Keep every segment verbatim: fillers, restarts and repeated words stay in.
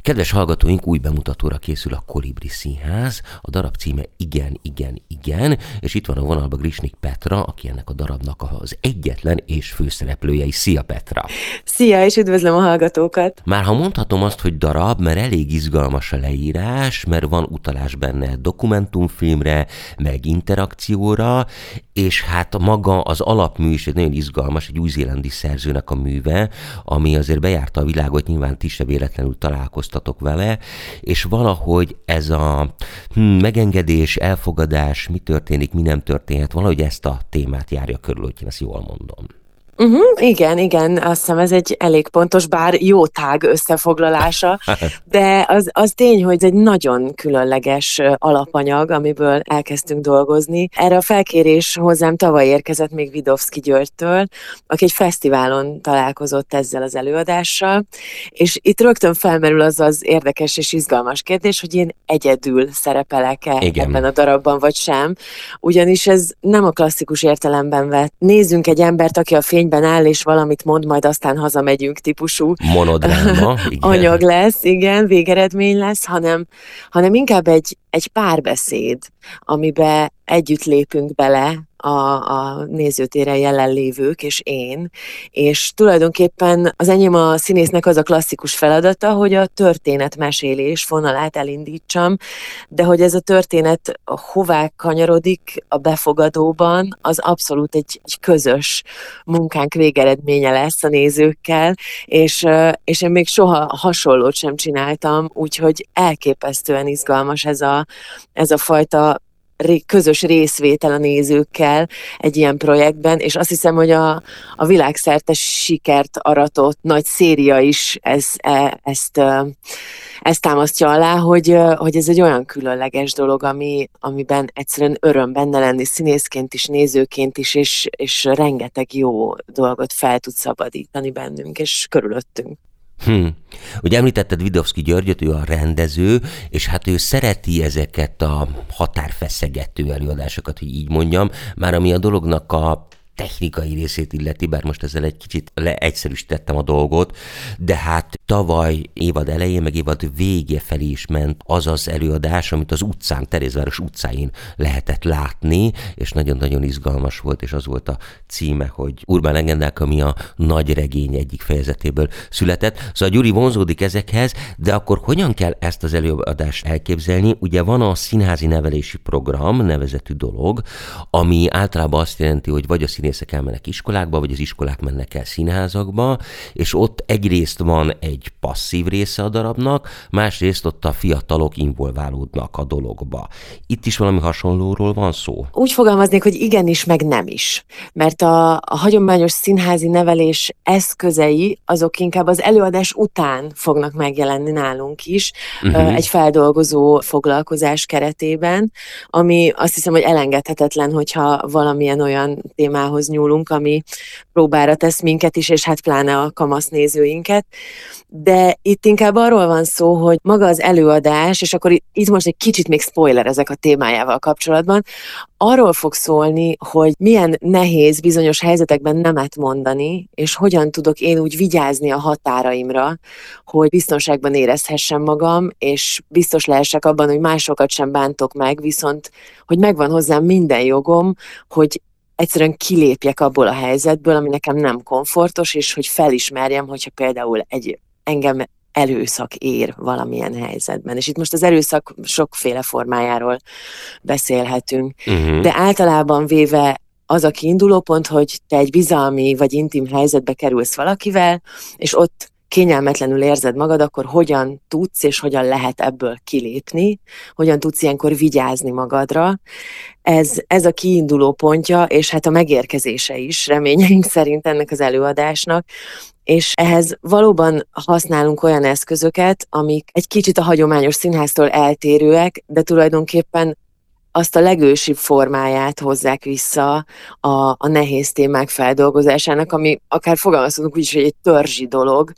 Kedves hallgatóink, új bemutatóra készül a Kolibri Színház, a darab címe Igen, igen, igen, és itt van a vonalban Grisnik Petra, aki ennek a darabnak az egyetlen és főszereplője is. Szia, Petra! Szia, és üdvözlöm a hallgatókat! Már ha mondhatom azt, hogy darab, mert elég izgalmas a leírás, mert van utalás benne dokumentumfilmre, meg interakcióra, és hát maga az alapmű is egy nagyon izgalmas, egy új-zélandi szerzőnek a műve, ami azért bejárta a világot, nyilván ti se véletlenül találkoztatok vele, és valahogy ez a hm, megengedés, elfogadás, mi történik, mi nem történhet, valahogy ezt a témát járja körül, hogy én ezt jól mondom. Uh-huh, igen, igen, azt hiszem ez egy elég pontos, bár jó tág összefoglalása, de az, az tény, hogy ez egy nagyon különleges alapanyag, amiből elkezdtünk dolgozni. Erre a felkérés hozzám tavaly érkezett még Vidovszky Györgytől, aki egy fesztiválon találkozott ezzel az előadással, és itt rögtön felmerül az az érdekes és izgalmas kérdés, hogy én egyedül szerepelek-e igen. ebben a darabban, vagy sem, ugyanis ez nem a klasszikus értelemben vett. Nézzünk egy embert, aki a fény áll, és valamit mond, majd aztán hazamegyünk típusú monodráma, anyag lesz, igen, végeredmény lesz, hanem, hanem inkább egy, egy párbeszéd, amiben együtt lépünk bele a, a nézőtéren jelenlévők és én, és tulajdonképpen az enyém a színésznek az a klasszikus feladata, hogy a történetmesélés vonalát elindítsam, de hogy ez a történet hová kanyarodik a befogadóban, az abszolút egy, egy közös munkánk végeredménye lesz a nézőkkel, és, és én még soha hasonlót sem csináltam, úgyhogy elképesztően izgalmas ez a, ez a fajta közös részvétel a nézőkkel egy ilyen projektben, és azt hiszem, hogy a, a világszerte sikert aratott nagy széria is ez, e, ezt, ezt támasztja alá, hogy, hogy ez egy olyan különleges dolog, ami, amiben egyszerűen öröm benne lenni színészként is, nézőként is, és, és rengeteg jó dolgot fel tud szabadítani bennünk, és körülöttünk. Hm. Ugye említetted Vidovszky Györgyöt, ő a rendező, és hát ő szereti ezeket a határfeszegető előadásokat, hogy így mondjam, már ami a dolognak a technikai részét illeti, bár most ezzel egy kicsit leegyszerűsítettem a dolgot, de hát tavaly évad elején, meg évad vége felé is ment az az előadás, amit az utcán, Terézváros utcáin lehetett látni, és nagyon-nagyon izgalmas volt, és az volt a címe, hogy Urbán legendák, ami a nagy regény egyik fejezetéből született. Szóval Gyuri vonzódik ezekhez, de akkor hogyan kell ezt az előadást elképzelni? Ugye van a színházi nevelési program nevezetű dolog, ami általában azt jelenti, hogy vagy a színészek elmennek iskolákba, vagy az iskolák mennek el színházakba, és ott egyrészt van egy passzív része a darabnak, másrészt ott a fiatalok involválódnak a dologba. Itt is valami hasonlóról van szó? Úgy fogalmaznék, hogy igenis, meg nem is. Mert a, a hagyományos színházi nevelés eszközei, azok inkább az előadás után fognak megjelenni nálunk is, uh-huh. egy feldolgozó foglalkozás keretében, ami azt hiszem, hogy elengedhetetlen, hogyha valamilyen olyan témához nyúlunk, ami próbára tesz minket is, és hát pláne a kamasz nézőinket. De itt inkább arról van szó, hogy maga az előadás, és akkor itt most egy kicsit még spoiler ezek a témájával kapcsolatban, arról fog szólni, hogy milyen nehéz bizonyos helyzetekben nemet mondani, és hogyan tudok én úgy vigyázni a határaimra, hogy biztonságban érezhessem magam, és biztos lehessek abban, hogy másokat sem bántok meg, viszont hogy megvan hozzám minden jogom, hogy egyszerűen kilépjek abból a helyzetből, ami nekem nem komfortos, és hogy felismerjem, hogyha például egy engem erőszak ér valamilyen helyzetben. És itt most az erőszak sokféle formájáról beszélhetünk. Uh-huh. De általában véve az a kiindulópont, hogy te egy bizalmi vagy intim helyzetbe kerülsz valakivel, és ott kényelmetlenül érzed magad, akkor hogyan tudsz és hogyan lehet ebből kilépni, hogyan tudsz ilyenkor vigyázni magadra. Ez, ez a kiinduló pontja, és hát a megérkezése is reményeink szerint ennek az előadásnak, és ehhez valóban használunk olyan eszközöket, amik egy kicsit a hagyományos színháztól eltérőek, de tulajdonképpen azt a legősibb formáját hozzák vissza a, a nehéz témák feldolgozásának, ami akár fogalmazhatunk úgy is, hogy egy törzsi dolog,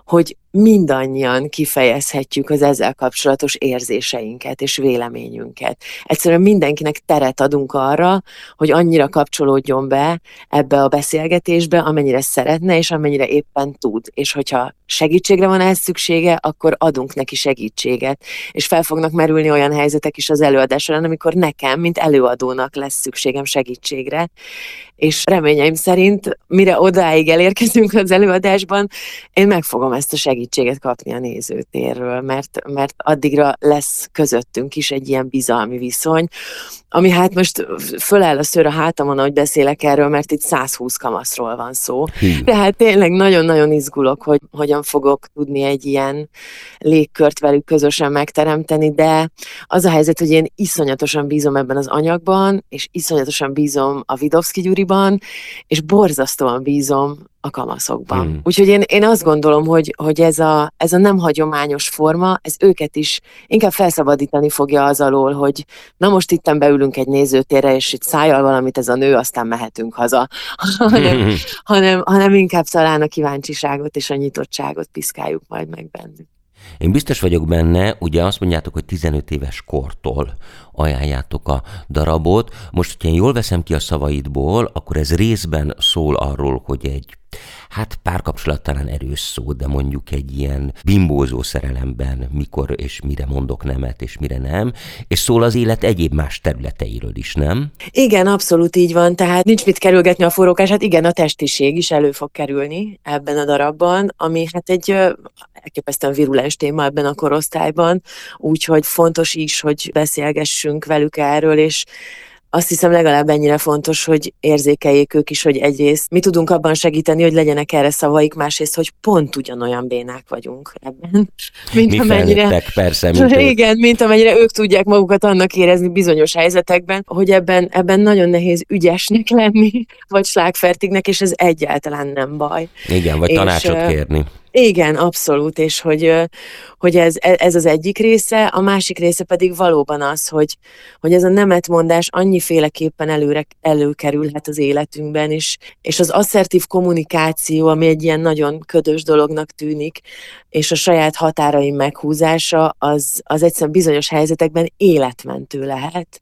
hogy mindannyian kifejezhetjük az ezzel kapcsolatos érzéseinket és véleményünket. Egyszerűen mindenkinek teret adunk arra, hogy annyira kapcsolódjon be ebbe a beszélgetésbe, amennyire szeretne, és amennyire éppen tud. És hogyha segítségre van ehhez szüksége, akkor adunk neki segítséget. És fel fognak merülni olyan helyzetek is az előadás során, amikor nekem, mint előadónak lesz szükségem segítségre. És reményeim szerint, mire odáig elérkezünk az előadásban, én meg fogom ezt a segítséget kapni a nézőtérről, mert, mert addigra lesz közöttünk is egy ilyen bizalmi viszony, ami hát most föláll a szőr a hátamon, ahogy beszélek erről, mert itt százhúsz kamaszról van szó. Hmm. De hát tényleg nagyon-nagyon izgulok, hogy hogyan fogok tudni egy ilyen légkört velük közösen megteremteni, de az a helyzet, hogy én iszonyatosan bízom ebben az anyagban, és iszonyatosan bízom a Vidovszky Gyuriban, és borzasztóan bízom a kamaszokban. Hmm. Úgyhogy én, én azt gondolom, hogy, hogy ez, a, ez a nem hagyományos forma, ez őket is inkább felszabadítani fogja az alól, hogy na most itten beülünk egy nézőtérre, és itt szájjal valamit ez a nő, aztán mehetünk haza. hanem, hmm. hanem, hanem inkább talán a kíváncsiságot és a nyitottságot piszkáljuk majd meg bennük. Én biztos vagyok benne, ugye azt mondjátok, hogy tizenöt éves kortól ajánljátok a darabot. Most, hogyha én jól veszem ki a szavaidból, akkor ez részben szól arról, hogy egy, hát párkapcsolat talán erős szó, de mondjuk egy ilyen bimbózó szerelemben mikor és mire mondok nemet, és mire nem, és szól az élet egyéb más területeiről is, nem? Igen, abszolút így van, tehát nincs mit kerülgetni a forrókás, hát igen, a testiség is elő fog kerülni ebben a darabban, ami hát egy elképesztően virulens téma ebben a korosztályban, úgyhogy fontos is, hogy beszélgessünk velük erről, és azt hiszem legalább ennyire fontos, hogy érzékeljék ők is, hogy egyrészt mi tudunk abban segíteni, hogy legyenek erre szavaik, másrészt, hogy pont ugyanolyan bénák vagyunk ebben. Mint mi amennyire, felnőttek, persze. Mint igen, ők. mint amennyire ők tudják magukat annak érezni bizonyos helyzetekben, hogy ebben, ebben nagyon nehéz ügyesnek lenni, vagy slágfertignek, és ez egyáltalán nem baj. Igen, vagy és, tanácsot kérni. Igen, abszolút, és hogy, hogy ez, ez az egyik része, a másik része pedig valóban az, hogy, hogy ez a nemetmondás annyiféleképpen előre, előkerülhet az életünkben, és, és az asszertív kommunikáció, ami egy ilyen nagyon ködös dolognak tűnik, és a saját határaim meghúzása, az, az egyszerűen bizonyos helyzetekben életmentő lehet.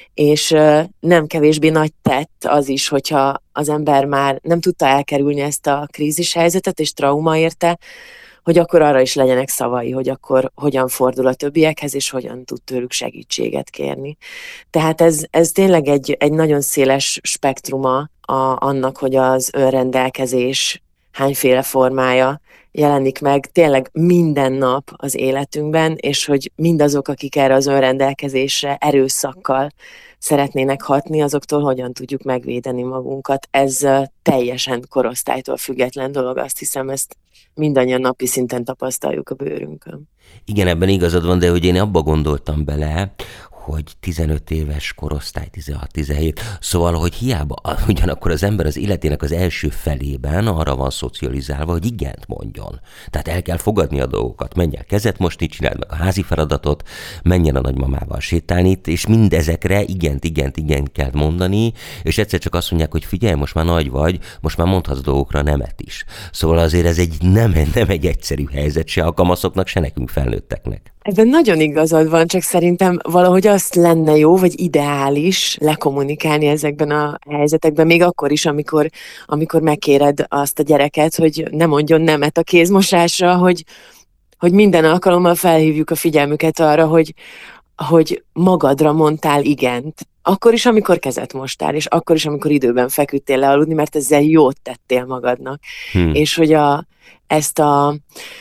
És nem kevésbé nagy tett az is, hogyha az ember már nem tudta elkerülni ezt a krízis helyzetet, és trauma érte, hogy akkor arra is legyenek szavai, hogy akkor hogyan fordul a többiekhez, és hogyan tud tőlük segítséget kérni. Tehát ez, ez tényleg egy, egy nagyon széles spektruma a, annak, hogy az önrendelkezés hányféle formája jelenik meg tényleg minden nap az életünkben, és hogy mindazok, akik erre az önrendelkezésre erőszakkal szeretnének hatni, azoktól hogyan tudjuk megvédeni magunkat. Ez teljesen korosztálytól független dolog, azt hiszem, ezt mindannyian napi szinten tapasztaljuk a bőrünkön. Igen, ebben igazad van, de hogy én abba gondoltam bele, hogy tizenöt éves korosztály, tizenhat tizenhét, szóval, hogy hiába, ugyanakkor az ember az életének az első felében arra van szocializálva, hogy igent mondjon. Tehát el kell fogadni a dolgokat, menj el kezet mosni, csináld meg a házi feladatot, menjen a nagymamával sétálni, és mindezekre igent, igent, igent kell mondani, és egyszer csak azt mondják, hogy figyelj, most már nagy vagy, most már mondhatsz dolgokra nemet is. Szóval azért ez egy nem, nem egy egyszerű helyzet se a kamaszoknak, se nekünk felnőtteknek. Ebben nagyon igazad van, csak szerintem valahogy azt lenne jó, vagy ideális lekommunikálni ezekben a helyzetekben, még akkor is, amikor, amikor megkéred azt a gyereket, hogy ne mondjon nemet a kézmosásra, hogy, hogy minden alkalommal felhívjuk a figyelmüket arra, hogy, hogy magadra mondtál igent. Akkor is, amikor kezet mostál, és akkor is, amikor időben feküdtél le aludni, mert ezzel jót tettél magadnak. Hmm. És hogy a, ezt a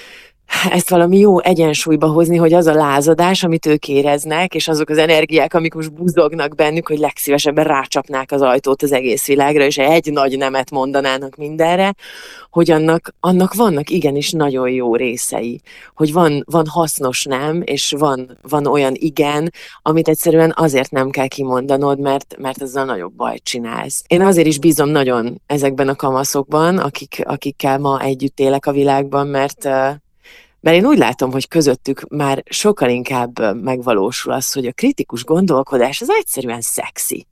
ezt valami jó egyensúlyba hozni, hogy az a lázadás, amit ők éreznek, és azok az energiák, amik most buzognak bennük, hogy legszívesebben rácsapnák az ajtót az egész világra, és egy nagy nemet mondanának mindenre, hogy annak, annak vannak igenis nagyon jó részei. Hogy van, van hasznos nem, és van, van olyan igen, amit egyszerűen azért nem kell kimondanod, mert, mert ezzel nagyobb bajt csinálsz. Én azért is bízom nagyon ezekben a kamaszokban, akik, akikkel ma együtt élek a világban, mert Mert én úgy látom, hogy közöttük már sokkal inkább megvalósul az, hogy a kritikus gondolkodás az egyszerűen szexi.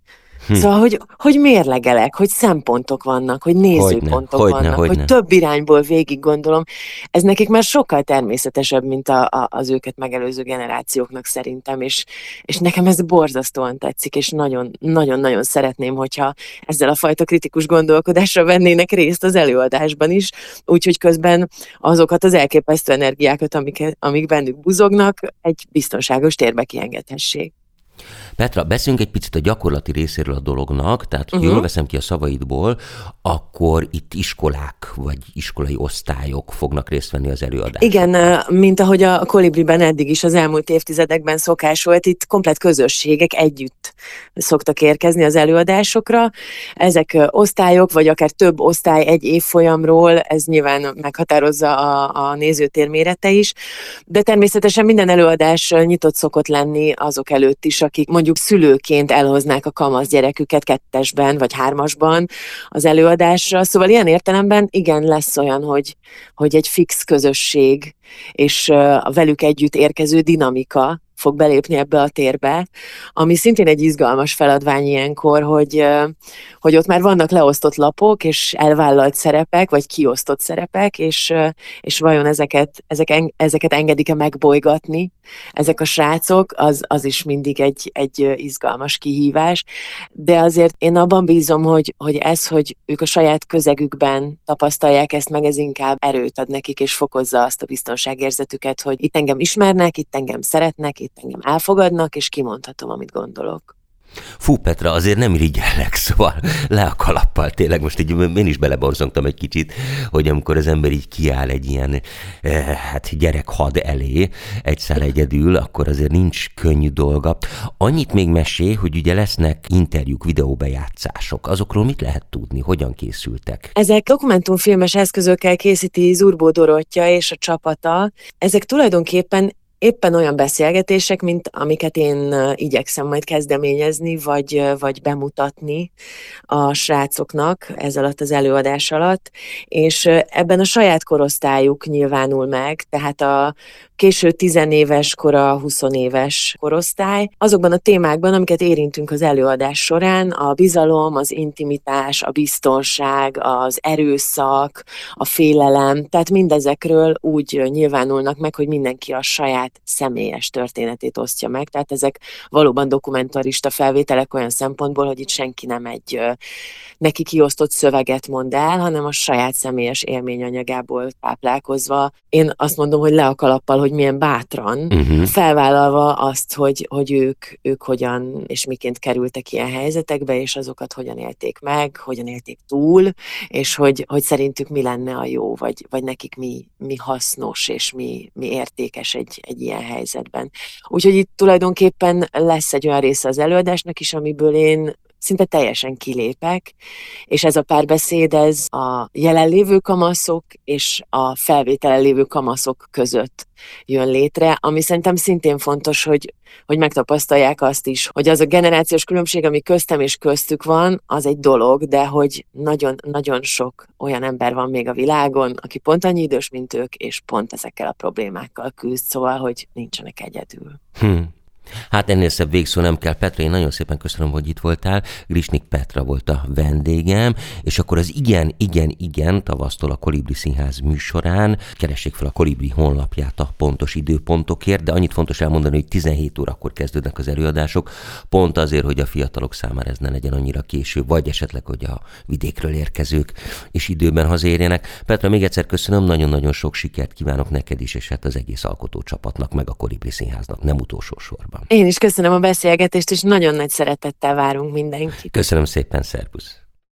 Hm. Szóval, hogy, hogy mérlegelek, hogy szempontok vannak, hogy nézőpontok hogyne, vannak, hogyne. Hogy több irányból végig gondolom. Ez nekik már sokkal természetesebb, mint a, a, az őket megelőző generációknak szerintem, és, és nekem ez borzasztóan tetszik, és nagyon-nagyon szeretném, hogyha ezzel a fajta kritikus gondolkodással vennének részt az előadásban is, úgyhogy közben azokat az elképesztő energiákat, amik, amik bennük buzognak, egy biztonságos térbe kiengedhessék. Petra, beszéljünk egy picit a gyakorlati részéről a dolognak, tehát hogy uh-huh. jól veszem ki a szavaidból, akkor itt iskolák vagy iskolai osztályok fognak részt venni az előadásban. Igen, mint ahogy a Kolibriben eddig is az elmúlt évtizedekben szokás volt, itt komplett közösségek együtt szoktak érkezni az előadásokra. Ezek osztályok, vagy akár több osztály egy évfolyamról, ez nyilván meghatározza a, a nézőtér mérete is, de természetesen minden előadás nyitott szokott lenni azok előtt is, akik mondjuk szülőként elhoznák a kamasz gyereküket kettesben vagy hármasban az előadásra. Szóval ilyen értelemben igen, lesz olyan, hogy, hogy egy fix közösség és a velük együtt érkező dinamika fog belépni ebbe a térbe, ami szintén egy izgalmas feladvány ilyenkor, hogy, hogy ott már vannak leosztott lapok, és elvállalt szerepek, vagy kiosztott szerepek, és, és vajon ezeket, ezek, ezeket engedik-e megbolygatni ezek a srácok, az, az is mindig egy, egy izgalmas kihívás, de azért én abban bízom, hogy, hogy ez, hogy ők a saját közegükben tapasztalják ezt meg, ez inkább erőt ad nekik, és fokozza azt a biztonságérzetüket, hogy itt engem ismernek, itt engem szeretnek, itt engem elfogadnak, és kimondhatom, amit gondolok. Fú, Petra, azért nem irigyellek, szóval le a kalappal, tényleg most így én is beleborzongtam egy kicsit, hogy amikor az ember így kiáll egy ilyen eh, hát gyerekhad elé, egyszer egyedül, akkor azért nincs könnyű dolga. Annyit még mesélj, hogy ugye lesznek interjúk, videóbejátszások. Azokról mit lehet tudni? Hogyan készültek? Ezek dokumentumfilmes eszközökkel készíti Zurbó Dorottya és a csapata. Ezek tulajdonképpen éppen olyan beszélgetések, mint amiket én igyekszem majd kezdeményezni, vagy, vagy bemutatni a srácoknak ez alatt az előadás alatt, és ebben a saját korosztályuk nyilvánul meg, tehát a késő tizenéves kora, huszonéves korosztály. Azokban a témákban, amiket érintünk az előadás során, a bizalom, az intimitás, a biztonság, az erőszak, a félelem, tehát mindezekről úgy nyilvánulnak meg, hogy mindenki a saját személyes történetét osztja meg, tehát ezek valóban dokumentarista felvételek olyan szempontból, hogy itt senki nem egy neki kiosztott szöveget mond el, hanem a saját személyes élményanyagából táplálkozva. Én azt mondom, hogy le a kalappal, hogy milyen bátran, uh-huh. felvállalva azt, hogy, hogy ők, ők hogyan és miként kerültek ilyen helyzetekbe, és azokat hogyan élték meg, hogyan élték túl, és hogy, hogy szerintük mi lenne a jó, vagy, vagy nekik mi, mi hasznos, és mi, mi értékes egy, egy ilyen helyzetben. Úgyhogy itt tulajdonképpen lesz egy olyan része az előadásnak is, amiből én szinte teljesen kilépek, és ez a párbeszéd, ez a jelenlévő kamaszok és a felvételen lévő kamaszok között jön létre, ami szerintem szintén fontos, hogy, hogy megtapasztalják azt is, hogy az a generációs különbség, ami köztem és köztük van, az egy dolog, de hogy nagyon-nagyon sok olyan ember van még a világon, aki pont annyi idős, mint ők, és pont ezekkel a problémákkal küzd, szóval, hogy nincsenek egyedül. Hmm. Hát ennél szebb végszó nem kell. Petra, én nagyon szépen köszönöm, hogy itt voltál. Grisnik Petra volt a vendégem, és akkor az igen, igen, igen tavasztól a Kolibri Színház műsorán keressék fel a Kolibri honlapját a pontos időpontokért, de annyit fontos elmondani, hogy tizenhét órakor kezdődnek az előadások, pont azért, hogy a fiatalok számára ez ne legyen annyira késő, vagy esetleg, hogy a vidékről érkezők és időben hazérjenek. Petra, még egyszer köszönöm, nagyon-nagyon sok sikert kívánok neked is, és hát az egész alkotócsapatnak, meg a Kolibri Színháznak, nem utolsó sorban. Én is köszönöm a beszélgetést, és nagyon nagy szeretettel várunk mindenkit. Köszönöm szépen, szervusz!